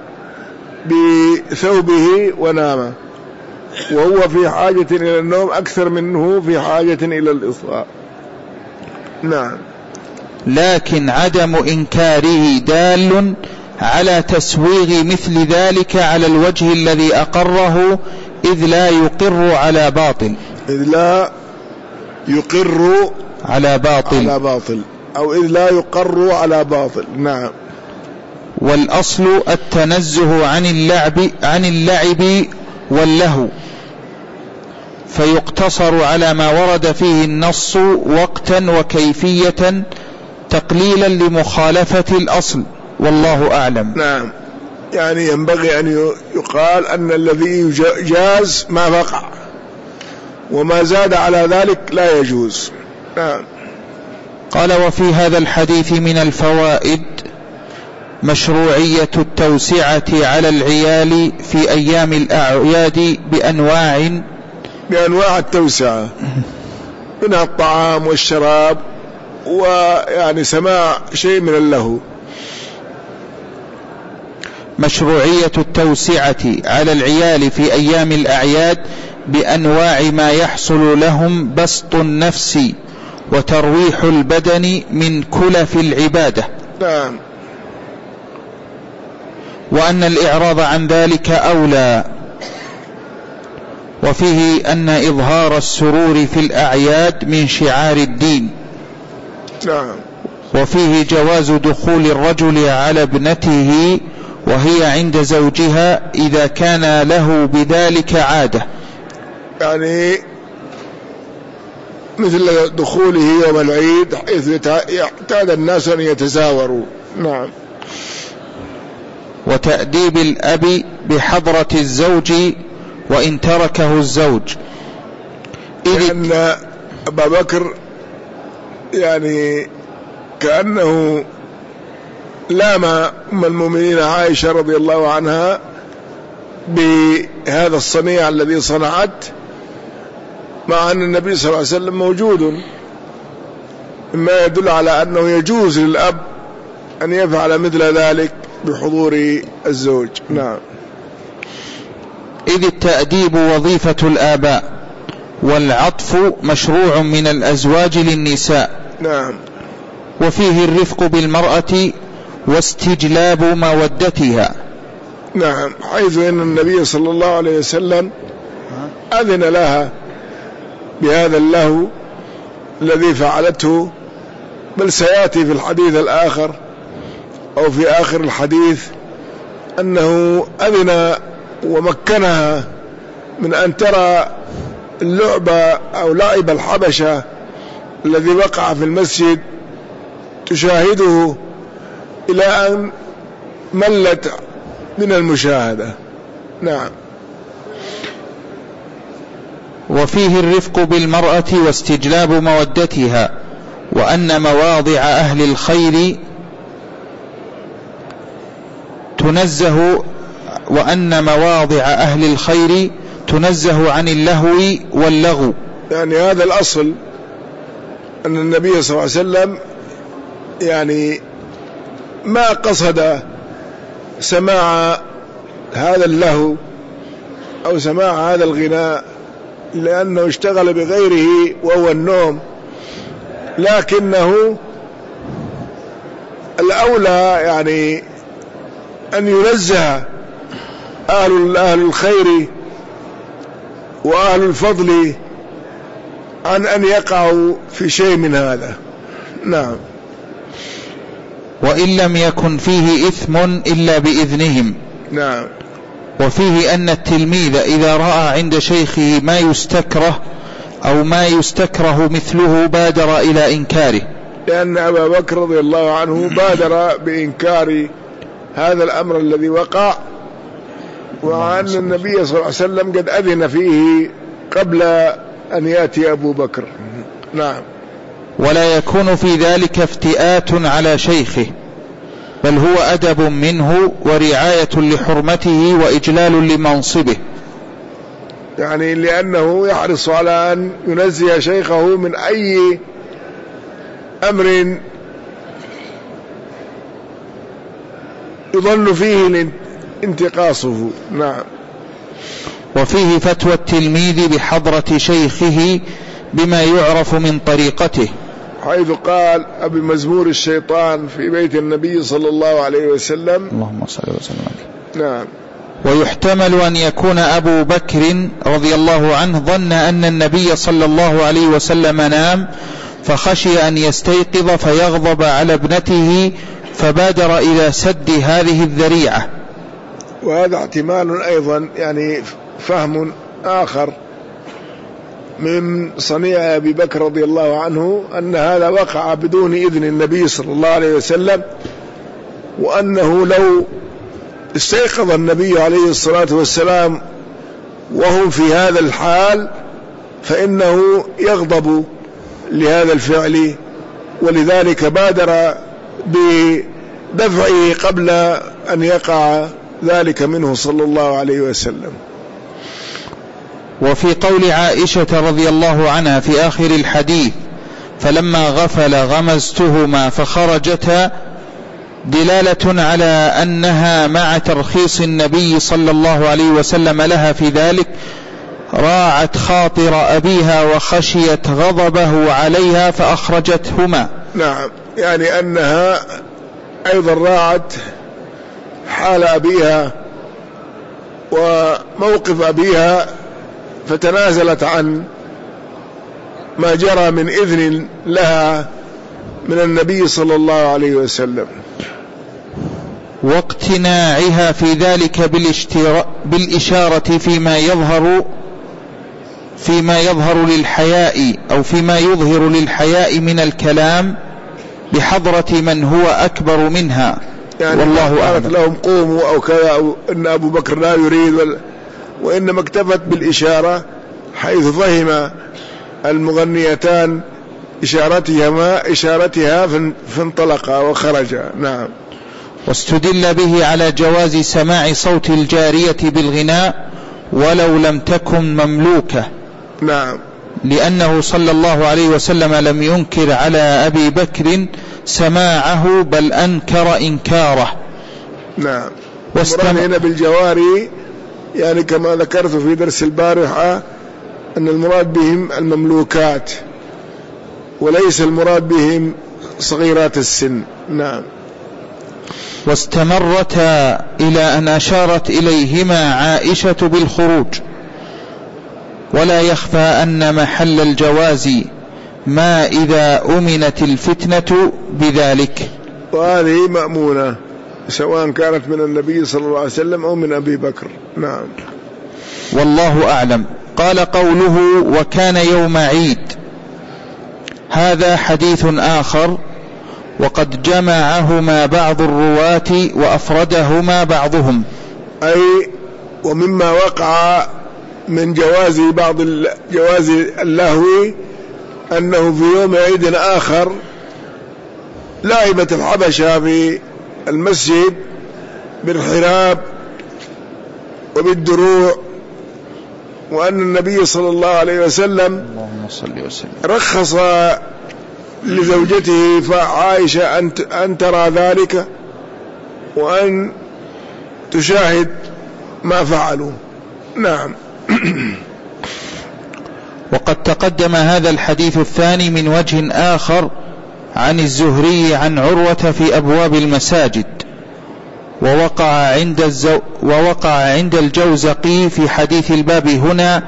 بثوبه ونام، وهو في حاجة إلى النوم أكثر منه في حاجة إلى الإصغاء. نعم. لكن عدم إنكاره دال على تسويغ مثل ذلك على الوجه الذي أقره، إذ لا يقر على باطل، إذ لا يقر على باطل أو إذ لا يقر على باطل. نعم. والأصل التنزه عن اللعب واللهو، فيقتصر على ما ورد فيه النص وقتا وكيفية تقليلا لمخالفة الأصل، والله أعلم. نعم، يعني ينبغي أن يقال أن الذي جاز ما وقع، وما زاد على ذلك لا يجوز. نعم. قال: وفي هذا الحديث من الفوائد مشروعية التوسعة على العيال في أيام الأعياد بأنواع التوسعة، منها الطعام والشراب، ويعني سماع شيء من اللهو. مشروعية التوسعة على العيال في أيام الأعياد بأنواع ما يحصل لهم بسط النفس وترويح البدن من كلف العبادة. نعم. وأن الإعراض عن ذلك أولى. وفيه أن إظهار السرور في الأعياد من شعار الدين. نعم. وفيه جواز دخول الرجل على ابنته وهي عند زوجها إذا كان له بذلك عادة، يعني مثل دخوله يوم العيد حيث يعتاد الناس أن يتزاوروا. نعم. وتأديب الأب بحضرة الزوج وإن تركه الزوج، لأن أبا بكر يعني كأنه لام أم المؤمنين عائشة رضي الله عنها بهذا الصنيع الذي صنعت، مع أن النبي صلى الله عليه وسلم موجود، مما يدل على أنه يجوز للأب أن يفعل مثل ذلك بحضور الزوج. نعم. إذ التأديب وظيفة الآباء، والعطف مشروع من الأزواج للنساء. نعم. وفيه الرفق بالمرأة واستجلاب مودتها. نعم، حيث أن النبي صلى الله عليه وسلم أذن لها بهذا اللهو الذي فعلته، بل سيأتي في الحديث الآخر أو في آخر الحديث أنه أذن ومكنها من أن ترى اللعب أو لعب الحبشة الذي وقع في المسجد، تشاهده إلى أن ملت من المشاهدة. نعم. وفيه الرفق بالمرأة واستجلاب مودتها، وأن مواضع أهل الخير تنزه عن اللهو واللغو. يعني هذا الأصل أن النبي صلى الله عليه وسلم يعني ما قصد سماع هذا اللهو أو سماع هذا الغناء لأنه اشتغل بغيره وهو النوم، لكنه الأولى يعني أن ينزه أهل الخير وأهل الفضل عن أن يقعوا في شيء من هذا. نعم. وإن لم يكن فيه إثم إلا بإذنهم. نعم. وفيه أن التلميذ إذا رأى عند شيخه ما يستكره أو ما يستكره مثله بادر إلى إنكاره، لأن أبا بكر رضي الله عنه بادر بإنكار هذا الأمر الذي وقع، وأن النبي صلى الله عليه وسلم قد أذن فيه قبل أن يأتي أبو بكر. نعم. ولا يكون في ذلك افتئات على شيخه، بل هو أدب منه ورعاية لحرمته وإجلال لمنصبه، يعني لأنه يحرص على أن ينزه شيخه من أي أمر يظن فيه انتقاصه. نعم. وفيه فتوى التلميذ بحضرة شيخه بما يعرف من طريقته، حيث قال أبي مزمور الشيطان في بيت النبي صلى الله عليه وسلم. اللهم صل وسلم عليه. نعم. ويحتمل أن يكون أبو بكر رضي الله عنه ظن أن النبي صلى الله عليه وسلم نام فخشي أن يستيقظ فيغضب على ابنته فبادر إلى سد هذه الذريعة. وهذا احتمال أيضا، يعني فهم آخر من صنيع أبي بكر رضي الله عنه، أن هذا وقع بدون إذن النبي صلى الله عليه وسلم، وأنه لو استيقظ النبي عليه الصلاة والسلام وهم في هذا الحال فإنه يغضب لهذا الفعل، ولذلك بادر بدفعه قبل أن يقع ذلك منه صلى الله عليه وسلم. وفي قول عائشة رضي الله عنها في آخر الحديث فلما غفل غمزتهما فخرجتا، دلالة على أنها مع ترخيص النبي صلى الله عليه وسلم لها في ذلك راعت خاطر أبيها وخشيت غضبه عليها فأخرجتهما. نعم، يعني أنها أيضا راعت حال أبيها وموقف أبيها فتنازلت عن ما جرى من إذن لها من النبي صلى الله عليه وسلم، واقتناعها في ذلك بالإشارة فيما يظهر للحياء أو فيما يظهر للحياء من الكلام بحضرة من هو أكبر منها. يعني والله أعلم لهم قوموا أو كذا، أو أن أبو بكر لا يريد، وإنما اكتفت بالإشارة حيث فهم المغنيتان إشارتها فانطلقا وخرجا. نعم. واستدل به على جواز سماع صوت الجارية بالغناء ولو لم تكن مملوكة. نعم. لأنه صلى الله عليه وسلم لم ينكر على أبي بكر سماعه بل أنكر إنكاره. نعم. المراد هنا بالجواري يعني كما ذكرت في درس البارحة أن المراد بهم المملوكات وليس المراد بهم صغيرات السن. نعم. واستمرتا إلى أن أشارت إليهما عائشة بالخروج، ولا يخفى أن محل الجواز ما إذا أمنت الفتنة بذلك، وهذه مأمونة سواء كانت من النبي صلى الله عليه وسلم أو من أبي بكر. نعم. والله أعلم. قال قوله وكان يوم عيد، هذا حديث آخر وقد جمعهما بعض الرواة وأفردهما بعضهم. أي ومما وقع من جواز جواز اللهو أنه في يوم عيد آخر لعبت الحبشة في المسجد بالحراب وبالدروع، وأن النبي صلى الله عليه وسلم رخص لزوجته فعائشة أن ترى ذلك وأن تشاهد ما فعلوا. نعم. وقد تقدم هذا الحديث الثاني من وجه آخر عن الزهري عن عروة في أبواب المساجد، ووقع عند الجوزقي في حديث الباب هنا،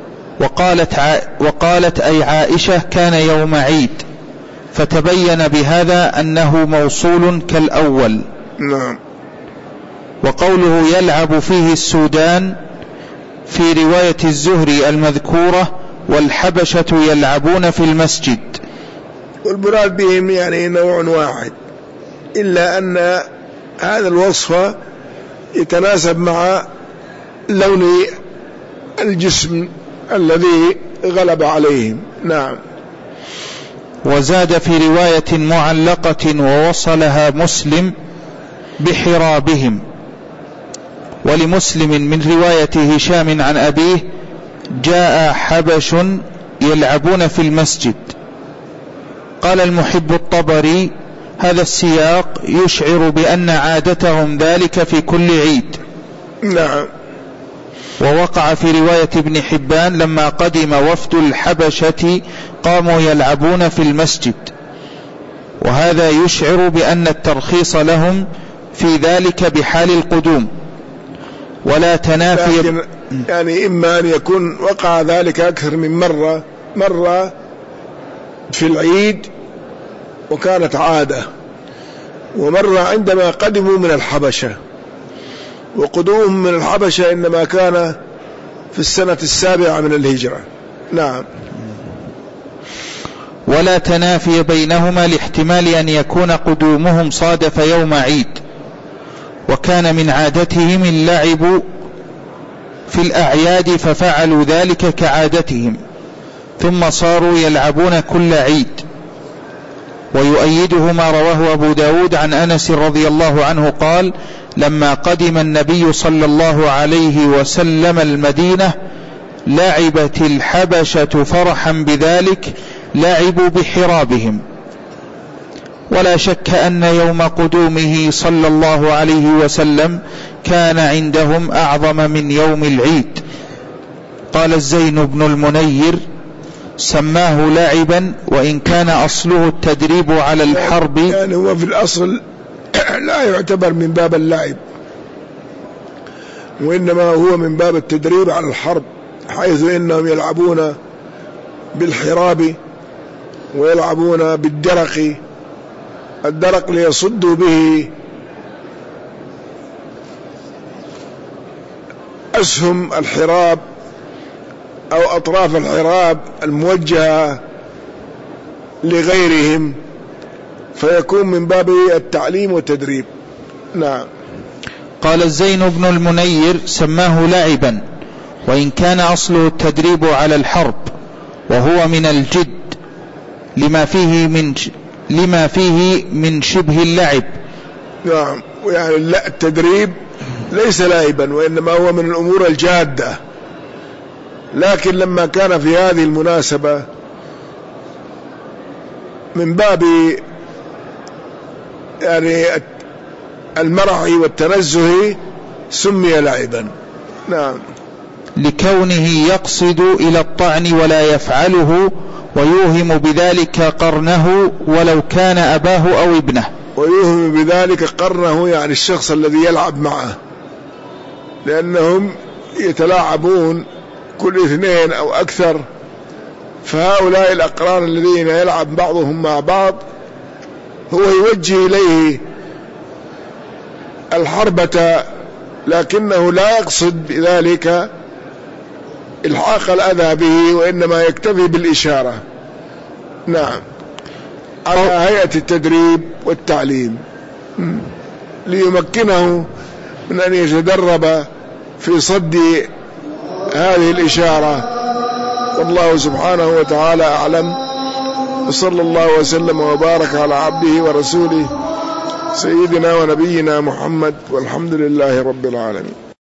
وقالت أي عائشة كان يوم عيد، فتبين بهذا أنه موصول كالأول. نعم. وقوله يلعب فيه السودان في رواية الزهري المذكورة والحبشة يلعبون في المسجد، والمراد بهم يعني نوع واحد، إلا أن هذا الوصف يتناسب مع لون الجسم الذي غلب عليهم. نعم. وزاد في رواية معلقة ووصلها مسلم بحرابهم، ولمسلم من رواية هشام عن أبيه جاء حبش يلعبون في المسجد. قال المحب الطبري هذا السياق يشعر بأن عادتهم ذلك في كل عيد. نعم. ووقع في رواية ابن حبان لما قدم وفد الحبشة قاموا يلعبون في المسجد، وهذا يشعر بأن الترخيص لهم في ذلك بحال القدوم، ولا تنافي. يعني إما أن يكون وقع ذلك أكثر من مرة في العيد وكانت عادة، ومرة عندما قدموا من الحبشة، وقدومهم من الحبشة إنما كان في السنة 7 من الهجرة. نعم. ولا تنافي بينهما لاحتمال أن يكون قدومهم صادف يوم عيد، وكان من عادتهم اللعب في الأعياد ففعلوا ذلك كعادتهم، ثم صاروا يلعبون كل عيد. ويؤيده ما رواه أبو داود عن أنس رضي الله عنه قال لما قدم النبي صلى الله عليه وسلم المدينة لعبت الحبشة فرحا بذلك، لعبوا بحرابهم. ولا شك أن يوم قدومه صلى الله عليه وسلم كان عندهم أعظم من يوم العيد. قال الزين بن المنير سماه لعبا وإن كان أصله التدريب على الحرب. يعني هو في الأصل لا يعتبر من باب اللعب، وإنما هو من باب التدريب على الحرب، حيث إنهم يلعبون بالحراب ويلعبون بالدرق، الدرق ليصدوا به أسهم الحراب أو أطراف الحراب الموجهة لغيرهم، فيكون من باب التعليم والتدريب. نعم. قال الزين بن المنير سماه لعبا وإن كان أصله التدريب على الحرب، وهو من الجد لما فيه من شبه اللعب. نعم. يعني التدريب ليس لعبا، وإنما هو من الأمور الجادة، لكن لما كان في هذه المناسبة من باب يعني المرح والتنزه سمي لعبا. نعم. لكونه يقصد إلى الطعن ولا يفعله، ويوهم بذلك قرنه ولو كان أباه أو ابنه. ويوهم بذلك قرنه يعني الشخص الذي يلعب معه، لأنهم يتلاعبون كل 2 أو أكثر، فهؤلاء الأقران الذين يلعب بعضهم مع بعض هو يوجه إليه الحربة، لكنه لا يقصد بذلك الحاق الأذى به، وإنما يكتفي بالإشارة. نعم. على هيئة التدريب والتعليم ليمكنه من أن يتدرب في صد هذه الإشارة. والله سبحانه وتعالى أعلم، وصلى الله وسلم وبارك على عبده ورسوله سيدنا ونبينا محمد، والحمد لله رب العالمين.